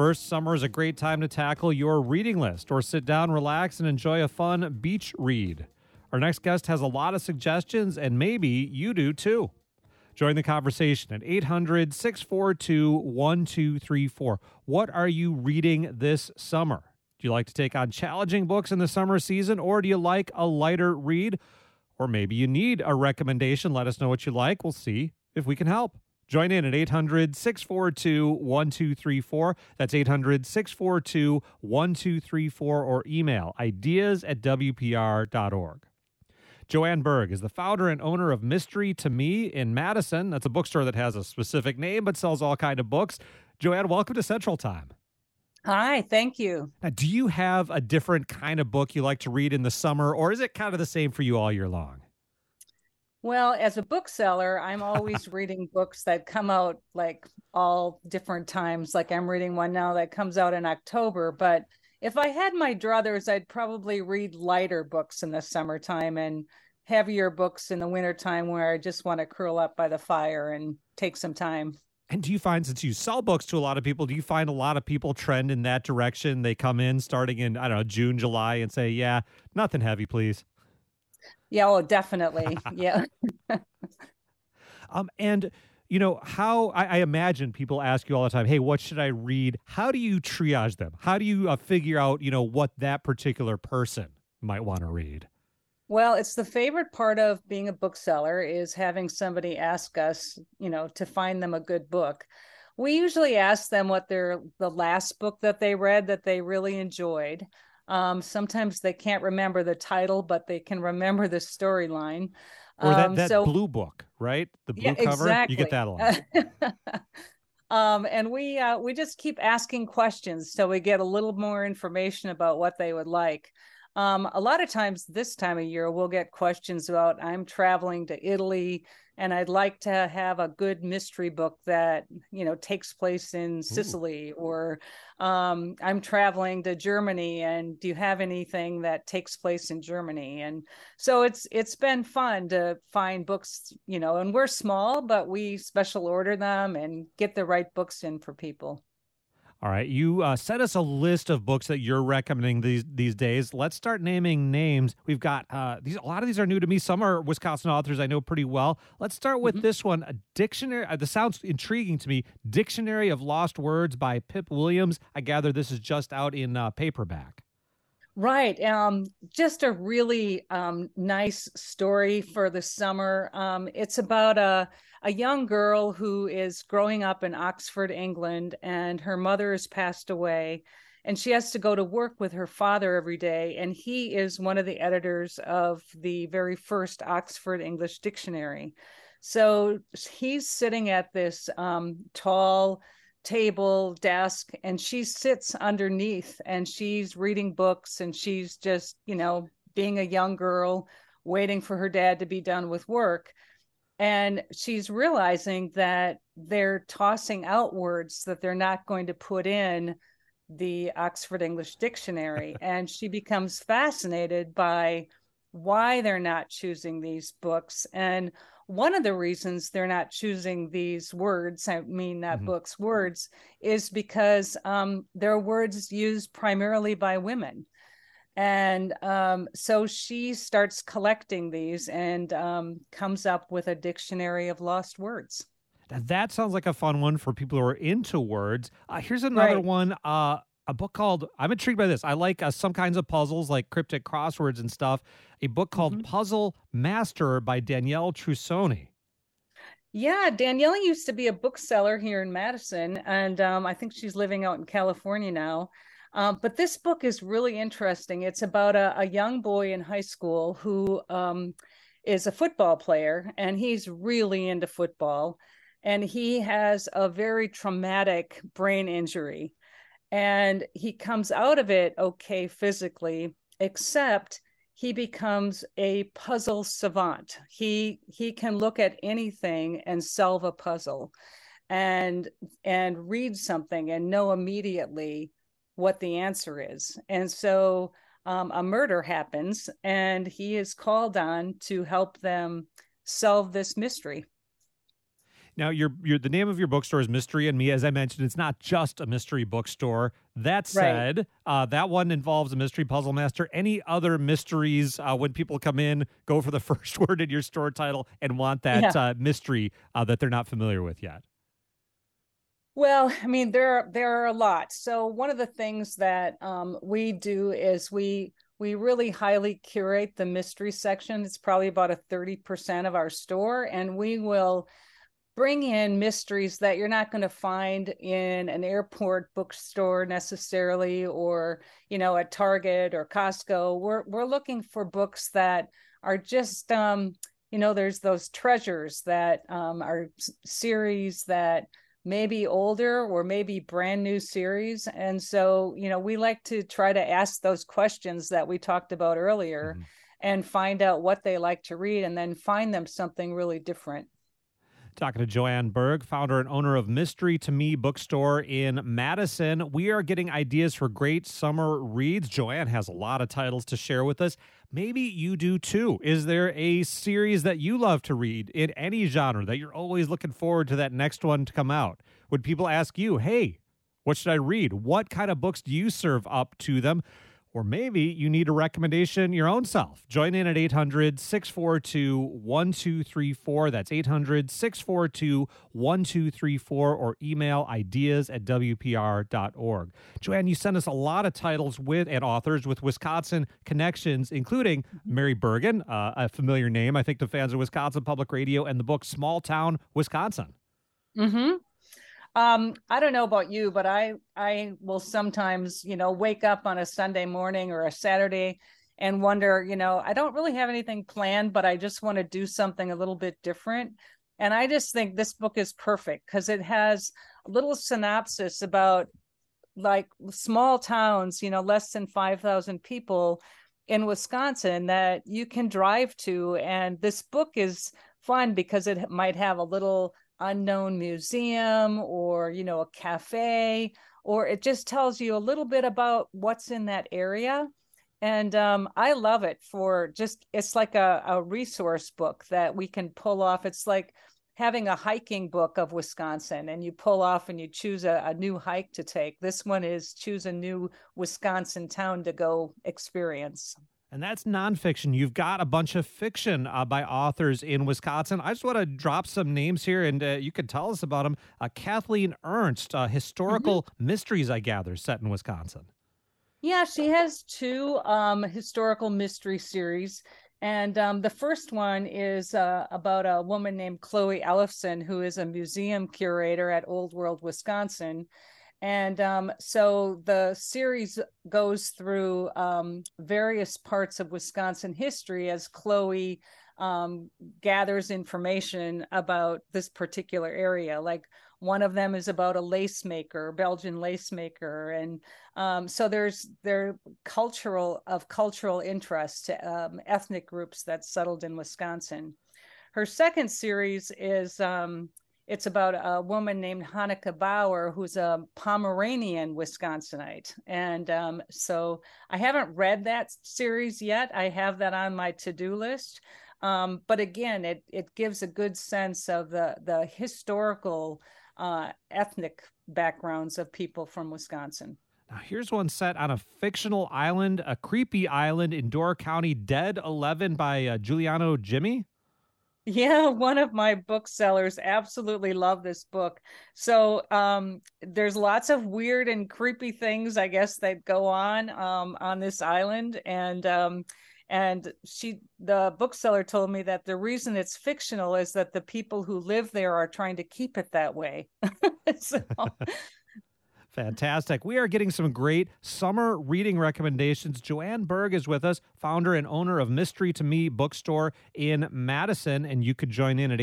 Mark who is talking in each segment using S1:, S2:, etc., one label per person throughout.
S1: First, summer is a great time to tackle your reading list or sit down, relax, and enjoy a fun beach read. Our next guest has a lot of suggestions, and maybe you do too. Join the conversation at 800-642-1234. What are you reading this summer? Do you like to take on challenging books in the summer season, or do you like a lighter read? Or maybe you need a recommendation. Let us know what you like. We'll see if we can help. Join in at 800-642-1234. That's 800-642-1234, or email ideas@wpr.org. Joanne Berg is the founder and owner of Mystery to Me in Madison. That's a bookstore that has a specific name but sells all kinds of books. Joanne, welcome to Central Time.
S2: Hi, thank you.
S1: Now, do you have a different kind of book you like to read in the summer, or is it kind of the same for you all year long?
S2: Well, as a bookseller, I'm always reading books that come out like all different times. Like I'm reading one now that comes out in October. But if I had my druthers, I'd probably read lighter books in the summertime and heavier books in the wintertime where I just want to curl up by the fire and take some time.
S1: And do you find, since you sell books to a lot of people, do you find a lot of people trend in that direction? They come in starting in, I don't know, June, July and say, yeah, nothing heavy, please.
S2: Yeah, oh, definitely. Yeah.
S1: And, you know, how I imagine people ask you all the time, hey, what should I read? How do you triage them? How do you figure out, you know, what that particular person might want to read?
S2: Well, it's the favorite part of being a bookseller is having somebody ask us, you know, to find them a good book. We usually ask them what the last book that they read that they really enjoyed. Sometimes they can't remember the title, but they can remember the storyline.
S1: Or that blue book, right? The blue cover.
S2: Exactly.
S1: You get that a lot.
S2: And we just keep asking questions so we get a little more information about what they would like. A lot of times this time of year, we'll get questions about, I'm traveling to Italy and I'd like to have a good mystery book that, you know, takes place in Sicily, or I'm traveling to Germany and do you have anything that takes place in Germany? And so it's been fun to find books, you know, and we're small, but we special order them and get the right books in for people.
S1: All right, you sent us a list of books that you're recommending these days. Let's start naming names. We've got a lot of these are new to me. Some are Wisconsin authors I know pretty well. Let's start with this one, a dictionary. This sounds intriguing to me. Dictionary of Lost Words by Pip Williams. I gather this is just out in paperback.
S2: Right. Just a really nice story for the summer. It's about a young girl who is growing up in Oxford, England, and her mother has passed away, and she has to go to work with her father every day. And he is one of the editors of the very first Oxford English Dictionary. So he's sitting at this tall table desk, and she sits underneath and she's reading books, and she's just, you know, being a young girl waiting for her dad to be done with work. And she's realizing that they're tossing out words that they're not going to put in the Oxford English Dictionary. And she becomes fascinated by why they're not choosing these books. And one of the reasons they're not choosing these words, I mean, not books, words, is because they're words used primarily by women. And so she starts collecting these and comes up with a dictionary of lost words.
S1: That sounds like a fun one for people who are into words. Here's another one. A book called, I'm intrigued by this. I like some kinds of puzzles, like cryptic crosswords and stuff. A book called Puzzle Master by Danielle Trussoni.
S2: Yeah, Danielle used to be a bookseller here in Madison, and I think she's living out in California now. But this book is really interesting. It's about a young boy in high school who is a football player, and he's really into football. And he has a very traumatic brain injury. And he comes out of it okay physically, except he becomes a puzzle savant. He can look at anything and solve a puzzle and read something and know immediately what the answer is. And so a murder happens, and he is called on to help them solve this mystery.
S1: Now, the name of your bookstore is Mystery and Me. As I mentioned, it's not just a mystery bookstore. That
S2: Right.
S1: said, that one involves a mystery puzzle master. Any other mysteries when people come in, go for the first word in your store title and want that
S2: Yeah.
S1: mystery that they're not familiar with yet?
S2: Well, I mean, there are a lot. So one of the things that we do is we really highly curate the mystery section. It's probably about a 30% of our store, and we will bring in mysteries that you're not going to find in an airport bookstore necessarily, or at Target or Costco. We're looking for books that are just there's those treasures that are series that maybe older or maybe brand new series. And so we like to try to ask those questions that we talked about earlier
S1: Mhm.
S2: and find out what they like to read, and then find them something really different.
S1: Talking to Joanne Berg, founder and owner of Mystery to Me Bookstore in Madison. We are getting ideas for great summer reads. Joanne has a lot of titles to share with us. Maybe you do too. Is there a series that you love to read in any genre that you're always looking forward to that next one to come out? Would people ask you, hey, what should I read? What kind of books do you serve up to them? Or maybe you need a recommendation your own self. Join in at 800-642-1234. That's 800-642-1234, or email ideas@wpr.org. Joanne, you sent us a lot of titles and authors with Wisconsin connections, including Mary Bergen, a familiar name, I think, to fans of Wisconsin Public Radio, and the book Small Town Wisconsin.
S2: Mm-hmm. I don't know about you, but I will sometimes, wake up on a Sunday morning or a Saturday and wonder, I don't really have anything planned, but I just want to do something a little bit different. And I just think this book is perfect because it has a little synopsis about like small towns, less than 5,000 people in Wisconsin that you can drive to. And this book is fun because it might have a little unknown museum, or a cafe, or it just tells you a little bit about what's in that area. And I love it it's like a resource book that we can pull off. It's like having a hiking book of Wisconsin, and you pull off and you choose a new hike to take. This one is choose a new Wisconsin town to go experience.
S1: And that's nonfiction. You've got a bunch of fiction by authors in Wisconsin. I just want to drop some names here, and you can tell us about them. Kathleen Ernst, historical mysteries, I gather, set in Wisconsin.
S2: Yeah, she has two historical mystery series. And the first one is about a woman named Chloe Ellefson, who is a museum curator at Old World, Wisconsin. And so the series goes through various parts of Wisconsin history as Chloe gathers information about this particular area. Like one of them is about a lace maker, Belgian lace maker. And so there cultural interest to ethnic groups that settled in Wisconsin. Her second series is it's about a woman named Hanukkah Bauer, who's a Pomeranian Wisconsinite. And so I haven't read that series yet. I have that on my to-do list. But again, it gives a good sense of the historical ethnic backgrounds of people from Wisconsin.
S1: Now, here's one set on a fictional island, a creepy island in Door County, Dead 11 by Giuliano Jimmy.
S2: Yeah, one of my booksellers absolutely loved this book. So there's lots of weird and creepy things, I guess, that go on this island. And the bookseller told me that the reason it's fictional is that the people who live there are trying to keep it that way. So
S1: Fantastic. We are getting some great summer reading recommendations. Joanne Berg is with us, founder and owner of Mystery to Me Bookstore in Madison. And you could join in at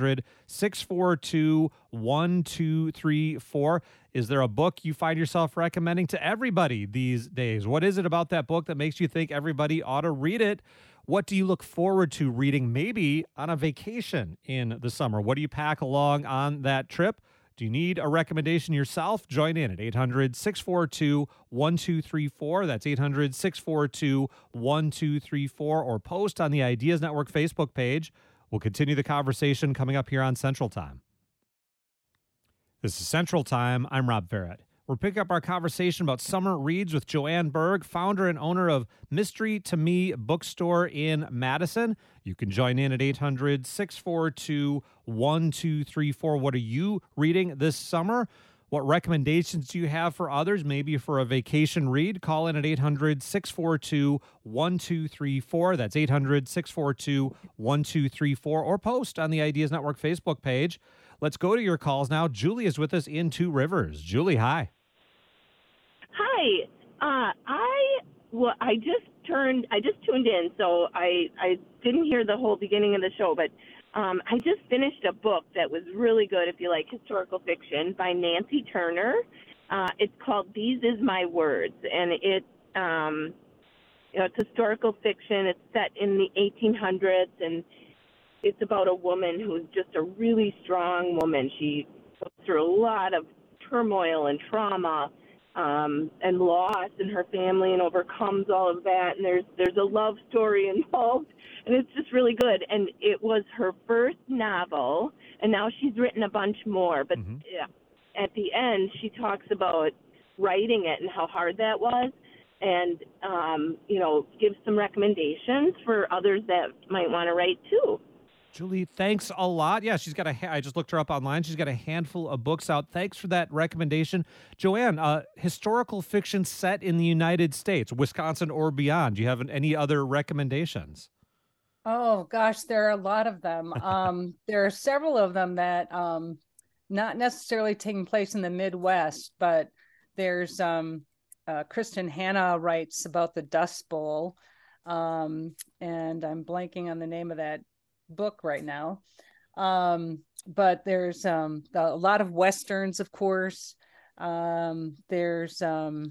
S1: 800-642-1234. Is there a book you find yourself recommending to everybody these days? What is it about that book that makes you think everybody ought to read it? What do you look forward to reading maybe on a vacation in the summer? What do you pack along on that trip? Do you need a recommendation yourself? Join in at 800-642-1234. That's 800-642-1234, or post on the Ideas Network Facebook page. We'll continue the conversation coming up here on Central Time. This is Central Time. I'm Rob Barrett. We're picking up our conversation about summer reads with Joanne Berg, founder and owner of Mystery to Me Bookstore in Madison. You can join in at 800-642-1234. What are you reading this summer? What recommendations do you have for others? Maybe for a vacation read? Call in at 800-642-1234. That's 800-642-1234. Or post on the Ideas Network Facebook page. Let's go to your calls now. Julie is with us in Two Rivers. Julie, hi.
S3: Hi. I just tuned in, so I didn't hear the whole beginning of the show, but I just finished a book that was really good if you like historical fiction by Nancy Turner. It's called These Is My Words, and it's historical fiction. It's set in the 1800s, and it's about a woman who's just a really strong woman. She goes through a lot of turmoil and trauma and loss in her family and overcomes all of that. And there's a love story involved, and it's just really good. And it was her first novel, and now she's written a bunch more. But at the end, she talks about writing it and how hard that was, and gives some recommendations for others that might want to write too.
S1: Julie, thanks a lot. Yeah, she's got I just looked her up online. She's got a handful of books out. Thanks for that recommendation. Joanne, historical fiction set in the United States, Wisconsin or beyond. Do you have any other recommendations?
S2: Oh, gosh, there are a lot of them. There are several of them that not necessarily taking place in the Midwest, but there's Kristen Hanna writes about the Dust Bowl, and I'm blanking on the name of that book right now, but there's a lot of Westerns, of course. There's a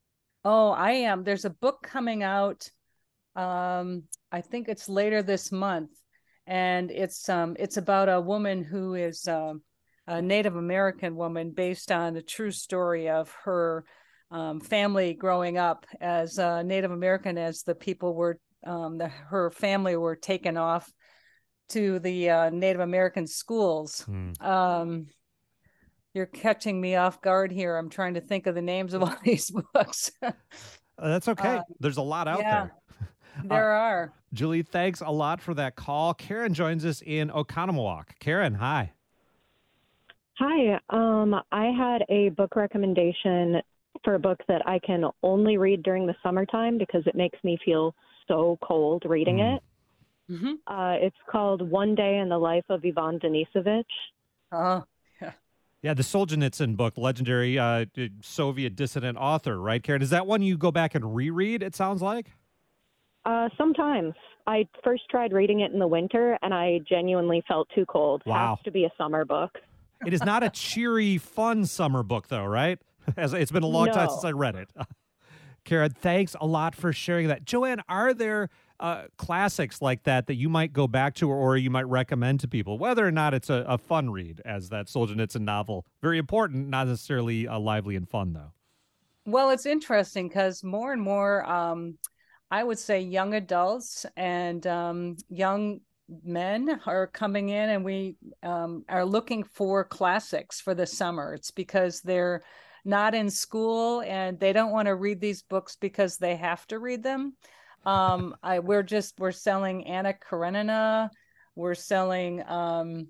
S2: book coming out, I think it's later this month, and it's about a woman who is a Native American woman, based on the true story of her family growing up as Native American, as the people were her family were taken off to the Native American schools. You're catching me off guard here. I'm trying to think of the names of all these books.
S1: That's okay. There's a lot out there.
S2: There are.
S1: Julie, thanks a lot for that call. Karen joins us in Oconomowoc. Karen, hi.
S4: Hi. I had a book recommendation for a book that I can only read during the summertime because it makes me feel so cold reading it. Mm-hmm. It's called One Day in the Life of Ivan Denisovich.
S1: Yeah, the Solzhenitsyn book, legendary Soviet dissident author, right, Karen? Is that one you go back and reread, it sounds like?
S4: Sometimes. I first tried reading it in the winter, and I genuinely felt too cold.
S1: Wow.
S4: It has to be a summer book.
S1: It is not a cheery, fun summer book, though, right? It's been a long time since I read it. Karen, thanks a lot for sharing that. Joanne, are there classics like that you might go back to or you might recommend to people, whether or not it's a fun read, as that Solzhenitsyn novel? Very important, not necessarily lively and fun, though.
S2: Well, it's interesting because more and more, I would say young adults and young men are coming in, and we are looking for classics for the summer. It's because they're not in school and they don't want to read these books because they have to read them. We're selling Anna Karenina. We're selling a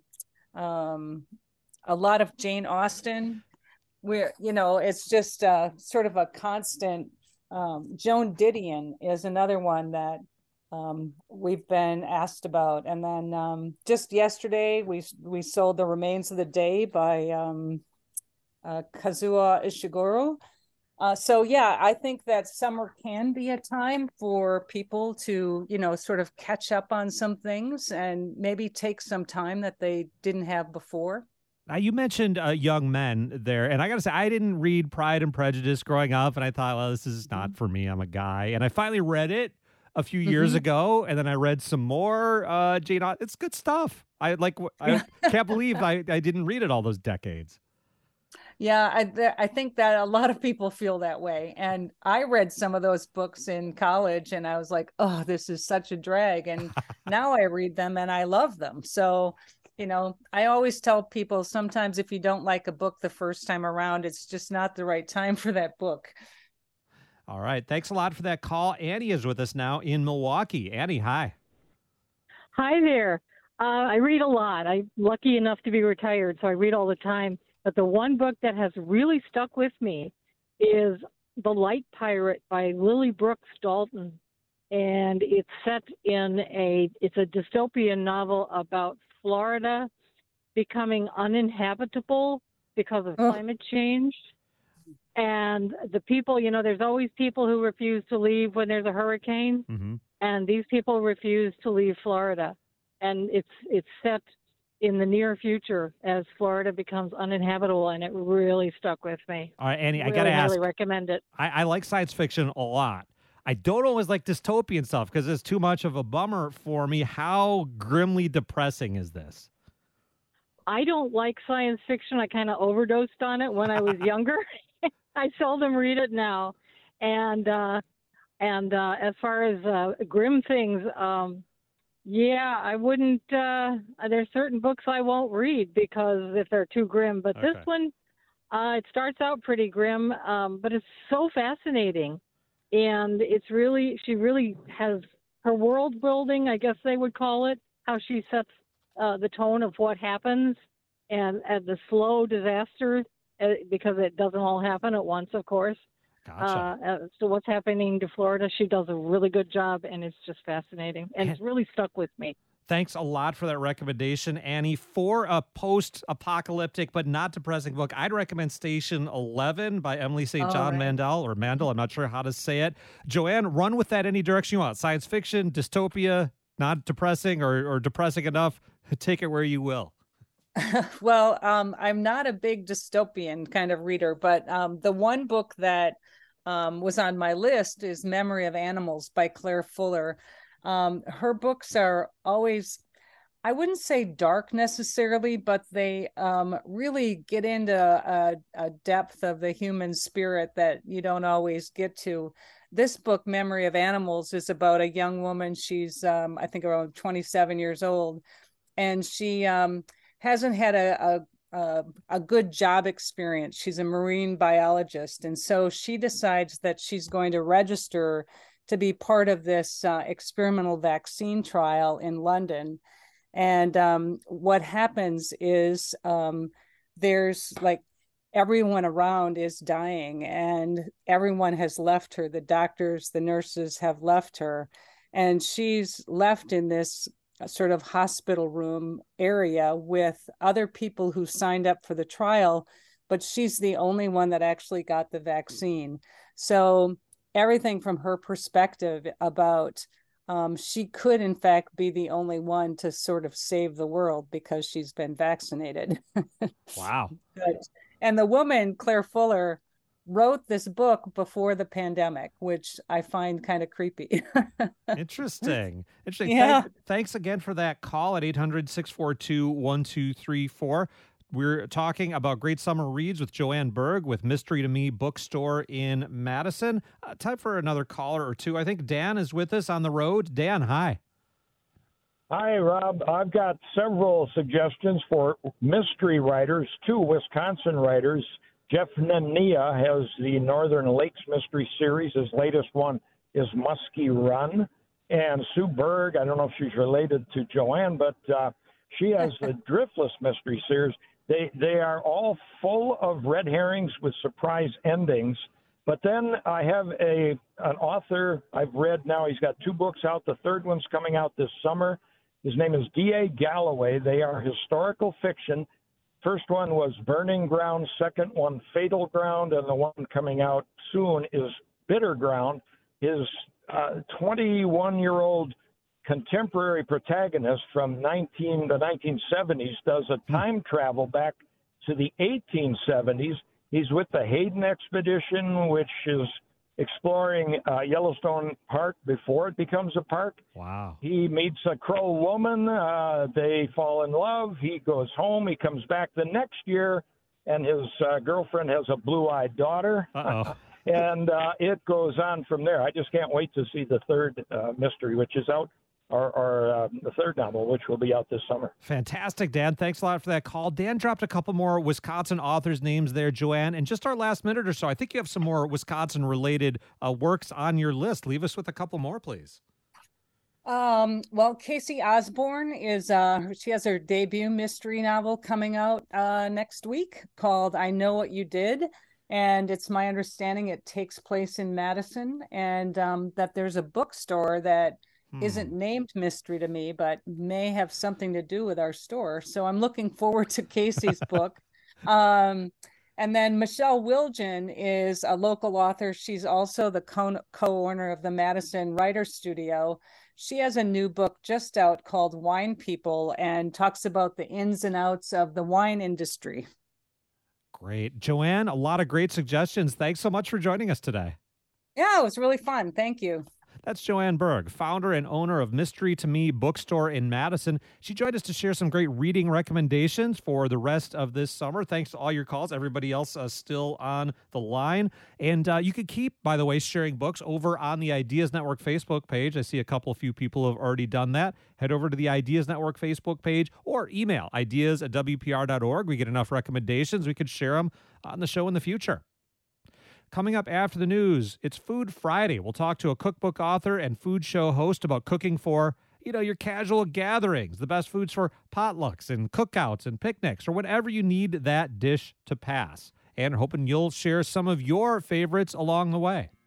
S2: lot of Jane Austen. It's just sort of a constant. Joan Didion is another one that we've been asked about. And then just yesterday, we sold The Remains of the Day by Kazuo Ishiguro. I think that summer can be a time for people to, sort of catch up on some things and maybe take some time that they didn't have before.
S1: Now, you mentioned young men there, and I got to say, I didn't read Pride and Prejudice growing up, and I thought, well, this is not for me. I'm a guy. And I finally read it a few years ago, and then I read some more Jane Austen. It's good stuff. I can't believe I didn't read it all those decades.
S2: Yeah, I think that a lot of people feel that way. And I read some of those books in college and I was like, oh, this is such a drag. And now I read them and I love them. So I always tell people sometimes if you don't like a book the first time around, it's just not the right time for that book.
S1: All right. Thanks a lot for that call. Annie is with us now in Milwaukee. Annie, hi.
S5: Hi there. I read a lot. I'm lucky enough to be retired, so I read all the time. But the one book that has really stuck with me is The Light Pirate by Lily Brooks Dalton. And it's set it's a dystopian novel about Florida becoming uninhabitable because of climate change. And the people, there's always people who refuse to leave when there's a hurricane.
S1: Mm-hmm.
S5: And these people refuse to leave Florida. And it's set in the near future as Florida becomes uninhabitable, and it really stuck with me.
S1: All right, Annie,
S5: really,
S1: I got to ask.
S5: I really recommend it.
S1: I like science fiction a lot. I don't always like dystopian stuff because it's too much of a bummer for me. How grimly depressing is this?
S5: I don't like science fiction. I kind of overdosed on it when I was younger. I seldom read it now. And as far as grim things, I wouldn't. There's certain books I won't read because if they're too grim. But this one, it starts out pretty grim, but it's so fascinating, and she really has her world building, I guess they would call it, how she sets the tone of what happens, and the slow disaster because it doesn't all happen at once, of course.
S1: Gotcha.
S5: So what's happening to Florida, she does a really good job, and it's just fascinating, and it's really stuck with me.
S1: Thanks a lot for that recommendation, Annie. For a post-apocalyptic but not depressing book, I'd recommend Station 11 by Emily St. John Mandel, or Mandel, I'm not sure how to say it. Joanne, run with that any direction you want. Science fiction, dystopia, not depressing or depressing enough. Take it where you will.
S2: Well, I'm not a big dystopian kind of reader, but the one book that was on my list is Memory of Animals by Claire Fuller. Her books are always, I wouldn't say dark necessarily, but they really get into a depth of the human spirit that you don't always get to. This book, Memory of Animals, is about a young woman. She's, I think, around 27 years old, and she hasn't had a good job experience. She's a marine biologist. And so she decides that she's going to register to be part of this experimental vaccine trial in London. And what happens is there's everyone around is dying and everyone has left her. The doctors, the nurses have left her. And she's left in this sort of hospital room area with other people who signed up for the trial, but she's the only one that actually got the vaccine. So everything from her perspective about she could in fact be the only one to sort of save the world because she's been vaccinated.
S1: Wow.
S2: And the woman, Claire Fuller, wrote this book before the pandemic, which I find kind of creepy.
S1: Interesting.
S2: Yeah.
S1: Thanks again for that call at 800-642-1234. We're talking about great summer reads with Joanne Berg with Mystery to Me Bookstore in Madison. Time for another caller or two. I think Dan is with us on the road. Dan, hi.
S6: Hi, Rob. I've got several suggestions for mystery writers, two Wisconsin writers. Jeff Nania has the Northern Lakes Mystery Series. His latest one is Muskie Run. And Sue Berg, I don't know if she's related to Joanne, but she has the Driftless Mystery Series. They are all full of red herrings with surprise endings. But then I have an author I've read now. He's got two books out. The third one's coming out this summer. His name is D.A. Galloway. They are historical fiction. First one was Burning Ground, second one Fatal Ground, and the one coming out soon is Bitter Ground. His 21-year-old contemporary protagonist from the 1970s does a time travel back to the 1870s. He's with the Hayden Expedition, which is exploring Yellowstone Park before it becomes a park.
S1: Wow.
S6: He meets a Crow woman. They fall in love. He goes home. He comes back the next year, and his girlfriend has a blue-eyed daughter.
S1: Uh-oh.
S6: And it goes on from there. I just can't wait to see the third mystery, which is out the third novel, which will be out this summer.
S1: Fantastic, Dan. Thanks a lot for that call. Dan dropped a couple more Wisconsin authors' names there, Joanne. And just our last minute or so, I think you have some more Wisconsin-related works on your list. Leave us with a couple more, please.
S2: Well, Casey Osborne is she has her debut mystery novel coming out next week called I Know What You Did. And it's my understanding it takes place in Madison, and that there's a bookstore that isn't named Mystery to me, but may have something to do with our store. So I'm looking forward to Casey's book. And then Michelle Wilgen is a local author. She's also the co-owner of the Madison Writer Studio. She has a new book just out called Wine People and talks about the ins and outs of the wine industry.
S1: Great. Joanne, a lot of great suggestions. Thanks so much for joining us today.
S2: Yeah, it was really fun. Thank you.
S1: That's Joanne Berg, founder and owner of Mystery to Me Bookstore in Madison. She joined us to share some great reading recommendations for the rest of this summer. Thanks to all your calls. Everybody else still on the line. And you can keep, by the way, sharing books over on the Ideas Network Facebook page. I see a few people have already done that. Head over to the Ideas Network Facebook page or email ideas@wpr.org. We get enough recommendations. We could share them on the show in the future. Coming up after the news, it's Food Friday. We'll talk to a cookbook author and food show host about cooking for, your casual gatherings, the best foods for potlucks and cookouts and picnics or whatever you need that dish to pass. And hoping you'll share some of your favorites along the way.